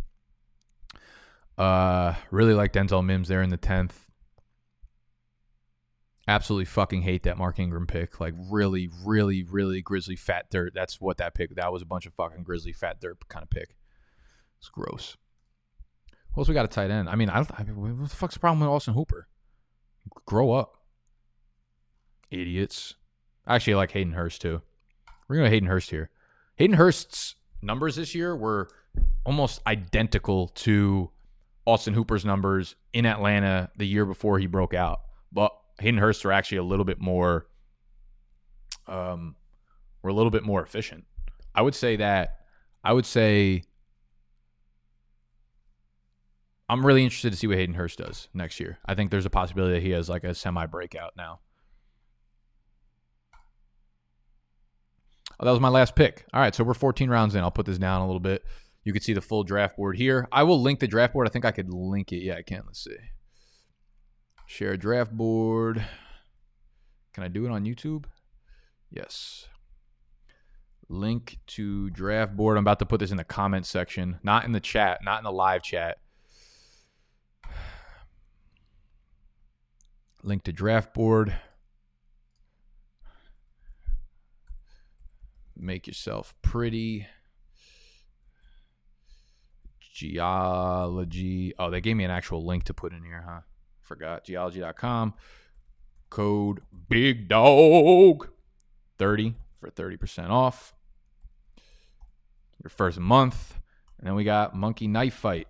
Uh, really like Denzel Mims there in the tenth. Absolutely fucking hate that Mark Ingram pick. Like really, really, really grizzly fat dirt. That's what that pick. That was a bunch of fucking grizzly fat dirt kind of pick. It's gross. Who else we got a tight end? I mean, I, I what the fuck's the problem with Austin Hooper? Grow up. Idiots. I actually like Hayden Hurst, too. We're going to Hayden Hurst here. Hayden Hurst's numbers this year were almost identical to Austin Hooper's numbers in Atlanta the year before he broke out. But Hayden Hurst are actually a little bit more um were a little bit more efficient. I would say that I would say I'm really interested to see what Hayden Hurst does next year. I think there's a possibility that he has like a semi breakout now. Oh, that was my last pick. All right, so we're fourteen rounds in. I'll put this down a little bit. You can see the full draft board here. I will link the draft board. I think I could link it. Yeah, I can. Let's see. Share draft board. Can I do it on YouTube? Yes. Link to draft board. I'm about to put this in the comment section. Not in the chat. Not in the live chat. Link to draft board. Make yourself pretty. Geology. Oh, they gave me an actual link to put in here, huh? Forgot. Geology dot com. Code Big Dog thirty for thirty percent off your first month. And then we got Monkey Knife Fight.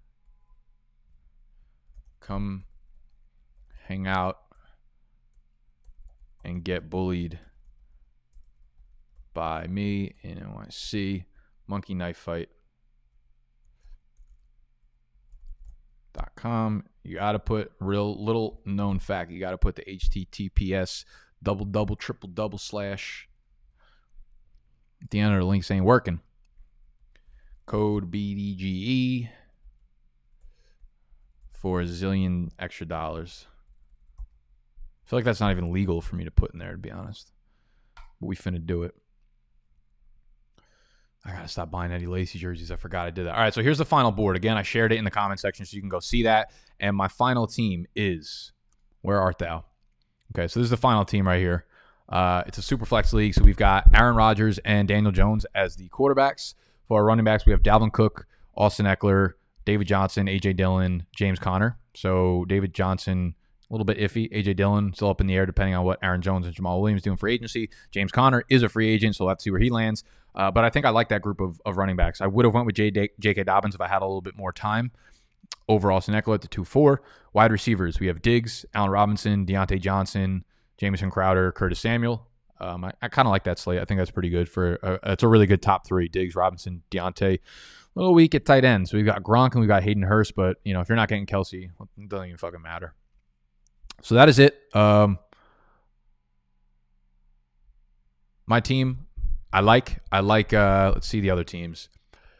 Come hang out and get bullied by me in N Y C. Monkey Knife Fight. Dot com. You got to put real little known fact. You got to put the H T T P S double double triple double slash at the end of the links ain't working. Code B D G E for a zillion extra dollars. I feel like that's not even legal for me to put in there, to be honest. But we finna do it. I gotta stop buying Eddie Lacy jerseys. I forgot I did that. All right, so here's the final board. Again, I shared it in the comment section so you can go see that. And my final team is, where art thou? Okay, so this is the final team right here. Uh, it's a super flex league, so we've got Aaron Rodgers and Daniel Jones as the quarterbacks. For our running backs, we have Dalvin Cook, Austin Eckler, David Johnson, A J Dillon, James Conner. So David Johnson, a little bit iffy. A J Dillon, still up in the air depending on what Aaron Jones and Jamal Williams doing for agency. James Conner is a free agent, so we'll have to see where he lands. Uh, but I think I like that group of, of running backs. I would have went with J K. Dobbins if I had a little bit more time over Austin Eckler at the two four. Wide receivers, we have Diggs, Allen Robinson, Deontay Johnson, Jamison Crowder, Curtis Samuel. Um, I, I kind of like that slate. I think that's pretty good. for uh, It's a really good top three. Diggs, Robinson, Deontay. A little weak at tight end. So we've got Gronk and we've got Hayden Hurst. But, you know, if you're not getting Kelsey, it doesn't even fucking matter. So that is it. Um, my team, I like. I like, uh, let's see the other teams.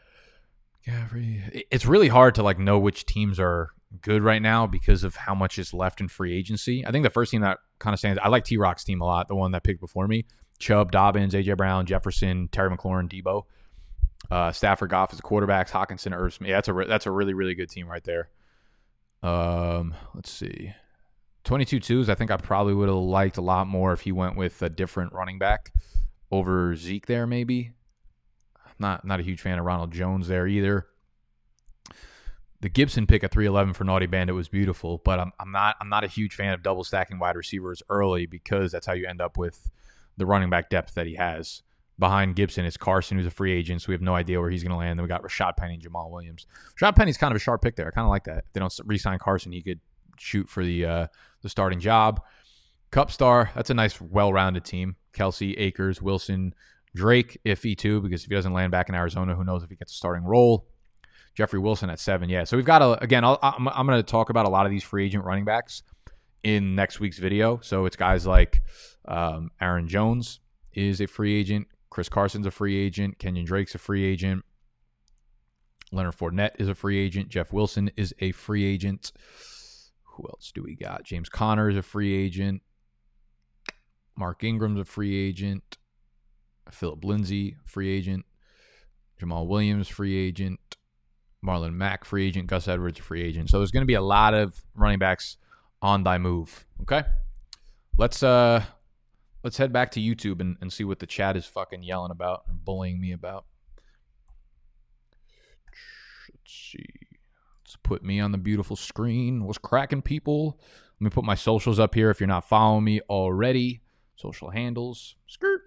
It's really hard to, like, know which teams are good right now because of how much is left in free agency. I think the first team that kind of stands, I like T-Rock's team a lot, the one that picked before me. Chubb, Dobbins, A J Brown, Jefferson, Terry McLaurin, Debo. Uh, Stafford, Goff as the quarterbacks, Hawkinson, Irv Smith. Yeah, that's a, re- that's a really, really good team right there. Um, let's see. twenty-two twos, I think I probably would have liked a lot more if he went with a different running back over Zeke there, maybe. Not not a huge fan of Ronald Jones there either. The Gibson pick at three eleven for Naughty Bandit was beautiful, but I'm I'm not I'm not a huge fan of double stacking wide receivers early because that's how you end up with the running back depth that he has. Behind Gibson is Carson, who's a free agent, so we have no idea where he's going to land. Then we got Rashad Penny and Jamal Williams. Rashad Penny's kind of a sharp pick there. I kind of like that. If they don't re-sign Carson, he could shoot for the uh, the starting job. Cup Star, that's a nice, well-rounded team. Kelsey, Akers, Wilson, Drake, iffy too, because if he doesn't land back in Arizona, who knows if he gets a starting role. Jeffrey Wilson at seven, yeah. So we've got, a, again, I'll, I'm, I'm going to talk about a lot of these free agent running backs in next week's video. So it's guys like um, Aaron Jones is a free agent. Chris Carson's a free agent. Kenyon Drake's a free agent. Leonard Fournette is a free agent. Jeff Wilson is a free agent. Who else do we got? James Conner is a free agent. Mark Ingram's a free agent. Philip Lindsay, free agent. Jamal Williams, free agent. Marlon Mack, free agent. Gus Edwards, free agent. So there's going to be a lot of running backs on thy move. Okay? Let's uh let's head back to YouTube and, and see what the chat is fucking yelling about and bullying me about. Let's see. Let's put me on the beautiful screen. What's cracking, people? Let me put my socials up here if you're not following me already. Social handles. Skirt.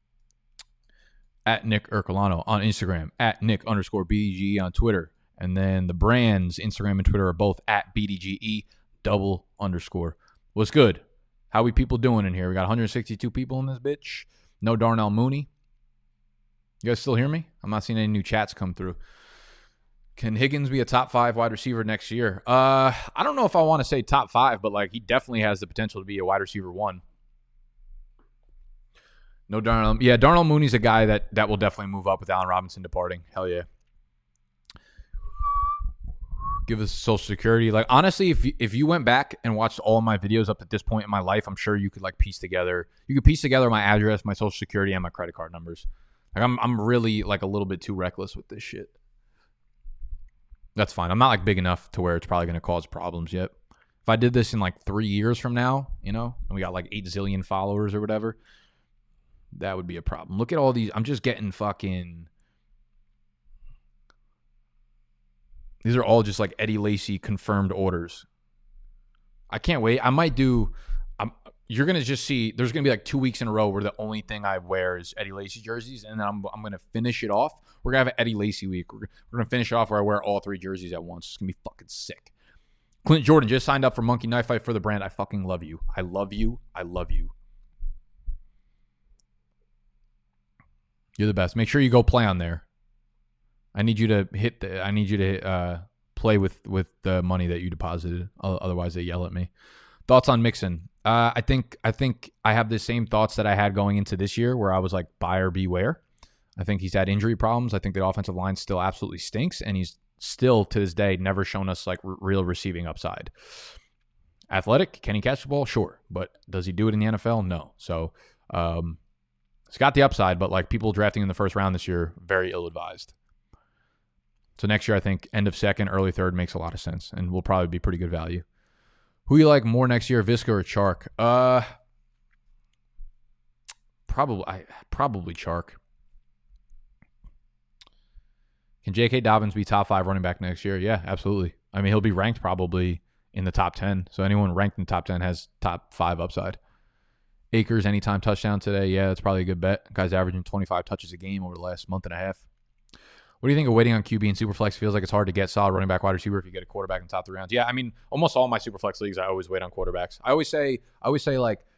At Nick Ercolano on Instagram. At Nick underscore B D G E on Twitter. And then the brands, Instagram and Twitter, are both at B D G E double underscore. What's good? How we people doing in here? We got one hundred sixty-two people in this bitch. No Darnell Mooney. You guys still hear me? I'm not seeing any new chats come through. Can Higgins be a top five wide receiver next year? Uh, I don't know if I want to say top five, but like he definitely has the potential to be a wide receiver one. No Darnell. Yeah, Darnell Mooney's a guy that, that will definitely move up with Allen Robinson departing. Hell yeah. Give us Social Security. Like, honestly, if you, if you went back and watched all of my videos up at this point in my life, I'm sure you could, like, piece together. You could piece together my address, my Social Security, and my credit card numbers. Like, I'm I'm really, like, a little bit too reckless with this shit. That's fine. I'm not, like, big enough to where it's probably going to cause problems yet. If I did this in, like, three years from now, you know, and we got, like, eight zillion followers or whatever, that would be a problem. Look at all these. I'm just getting fucking... These are all just like Eddie Lacy confirmed orders. I can't wait. I might do. I'm, you're gonna just see. There's gonna be like two weeks in a row where the only thing I wear is Eddie Lacy jerseys, and then I'm I'm gonna finish it off. We're gonna have an Eddie Lacy week. We're, we're gonna finish it off where I wear all three jerseys at once. It's gonna be fucking sick. Clint Jordan just signed up for Monkey Knife Fight for the brand. I fucking love you. I love you. I love you. You're the best. Make sure you go play on there. I need you to hit the. I need you to uh, play with, with the money that you deposited. Otherwise, they yell at me. Thoughts on Mixon? Uh, I think I think I have the same thoughts that I had going into this year, where I was like, buyer beware. I think he's had injury problems. I think the offensive line still absolutely stinks, and he's still to this day never shown us like r- real receiving upside. Athletic, can he catch the ball? Sure, but does he do it in the N F L? No. So um, it's got the upside, but like people drafting in the first round this year, very ill advised. So next year, I think end of second, early third makes a lot of sense, and will probably be pretty good value. Who you like more next year, Visca or Chark? Uh, probably, I probably Chark. Can J K. Dobbins be top five running back next year? Yeah, absolutely. I mean, he'll be ranked probably in the top ten. So anyone ranked in the top ten has top five upside. Akers, anytime touchdown today? Yeah, that's probably a good bet. Guy's averaging twenty-five touches a game over the last month and a half. What do you think of waiting on Q B and Superflex? Feels like it's hard to get solid running back, wide receiver if you get a quarterback in the top three rounds. Yeah, I mean, almost all my Superflex leagues, I always wait on quarterbacks. I always say, I always say like,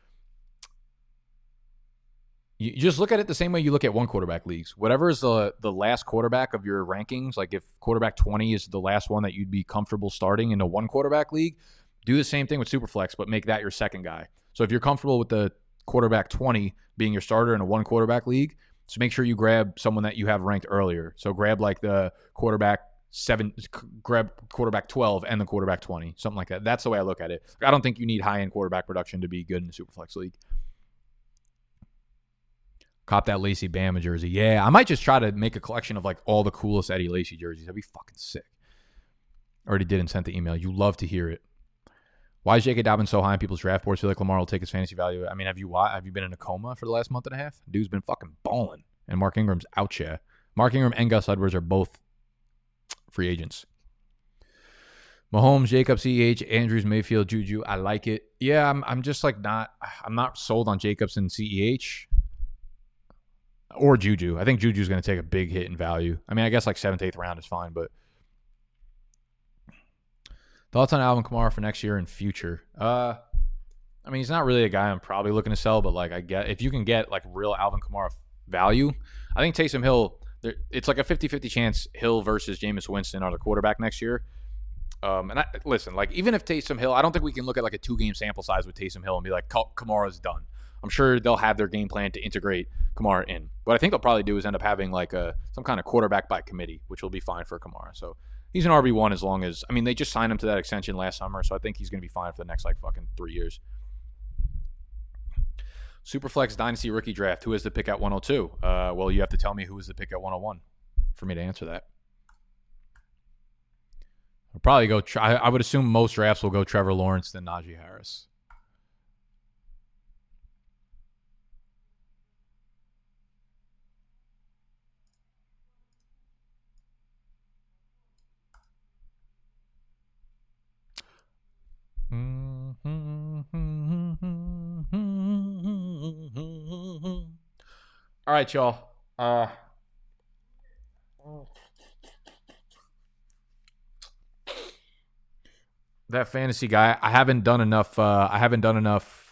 you just look at it the same way you look at one quarterback leagues. Whatever is the the last quarterback of your rankings, like if quarterback twenty is the last one that you'd be comfortable starting in a one quarterback league, do the same thing with Superflex, but make that your second guy. So if you're comfortable with the quarterback twenty being your starter in a one quarterback league, so make sure you grab someone that you have ranked earlier. So grab like the quarterback seven, grab quarterback twelve and the quarterback twenty, something like that. That's the way I look at it. I don't think you need high-end quarterback production to be good in the Superflex league. Cop that Lacy Bama jersey. Yeah, I might just try to make a collection of like all the coolest Eddie Lacy jerseys. That'd be fucking sick. Already did and sent the email. You love to hear it. Why is J K. Dobbins so high on people's draft boards? Feel like Lamar will take his fantasy value. I mean, have you have you been in a coma for the last month and a half? Dude's been fucking balling. And Mark Ingram's out here. Mark Ingram and Gus Edwards are both free agents. Mahomes, Jacobs, C E H, Andrews, Mayfield, Juju. I like it. Yeah, I'm I'm just like not I'm not sold on Jacobs and C E H or Juju. I think Juju's going to take a big hit in value. I mean, I guess like seventh, eighth round is fine, but thoughts on Alvin Kamara for next year and future? Uh, I mean, he's not really a guy I'm probably looking to sell, but like I get if you can get like real Alvin Kamara value, I think Taysom Hill, it's like a fifty-fifty chance Hill versus Jameis Winston are the quarterback next year. Um, and I, listen, like even if Taysom Hill, I don't think we can look at like a two-game sample size with Taysom Hill and be like, Kamara's done. I'm sure they'll have their game plan to integrate Kamara in. What I think they'll probably do is end up having like a some kind of quarterback by committee, which will be fine for Kamara. So he's an R B one as long as, I mean, they just signed him to that extension last summer, so I think he's going to be fine for the next like fucking three years. Superflex Dynasty Rookie Draft. Who has the pick at one oh two? Uh, well, you have to tell me who is the pick at one oh one for me to answer that. I'll probably go, try, I would assume most drafts will go Trevor Lawrence then Najee Harris. All right, y'all. Uh, that fantasy guy. I haven't done enough. Uh, I haven't done enough.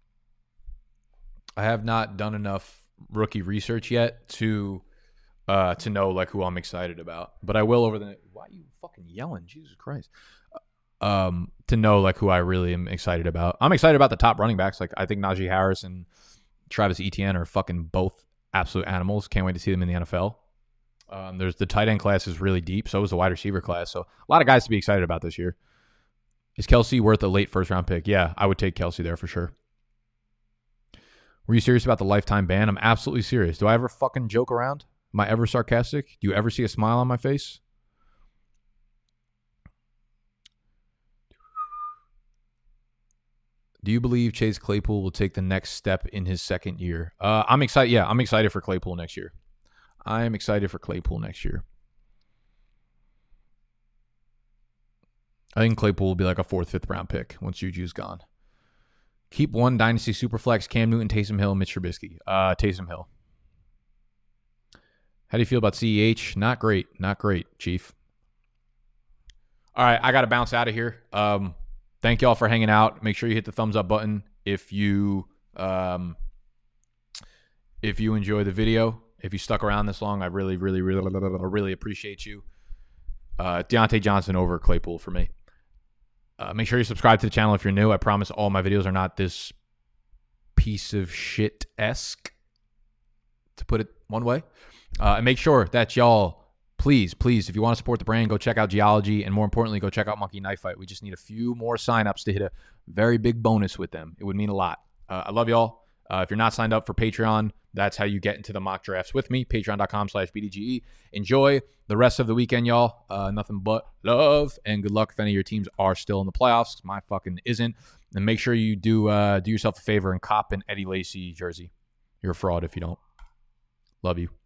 I have not done enough rookie research yet to uh, to know like who I'm excited about. But I will over the. Why are you fucking yelling? Jesus Christ. Um, to know like who I really am excited about. I'm excited about the top running backs. Like I think Najee Harris and Travis Etienne are fucking both absolute animals. Can't wait to see them in the N F L. Um, there's the tight end class is really deep. So is the wide receiver class. So a lot of guys to be excited about this year. Is Kelsey worth a late first round pick? Yeah, I would take Kelsey there for sure. Were you serious about the lifetime ban? I'm absolutely serious. Do I ever fucking joke around? Am I ever sarcastic? Do you ever see a smile on my face? Do you believe Chase Claypool will take the next step in his second year? Uh, I'm excited. Yeah, I'm excited for Claypool next year. I am excited for Claypool next year. I think Claypool will be like a fourth, fifth round pick once Juju's gone. Keep one dynasty superflex: Cam Newton, Taysom Hill, Mitch Trubisky. Uh, Taysom Hill. How do you feel about C E H? Not great. Not great, Chief. All right, I got to bounce out of here. Um, Thank y'all for hanging out. Make sure you hit the thumbs up button if you um, if you enjoy the video. If you stuck around this long, I really, really, really, really appreciate you. Uh, Deontay Johnson over Claypool for me. Uh, make sure you subscribe to the channel if you're new. I promise all my videos are not this piece of shit-esque, to put it one way. Uh, and make sure that y'all... Please, please, if you want to support the brand, go check out Geology, and more importantly, go check out Monkey Knife Fight. We just need a few more signups to hit a very big bonus with them. It would mean a lot. Uh, I love y'all. Uh, if you're not signed up for Patreon, that's how you get into the mock drafts with me, patreon.com slash BDGE. Enjoy the rest of the weekend, y'all. Uh, nothing but love, and good luck if any of your teams are still in the playoffs. My fucking isn't. And make sure you do uh, do yourself a favor and cop an Eddie Lacy jersey. You're a fraud if you don't. Love you.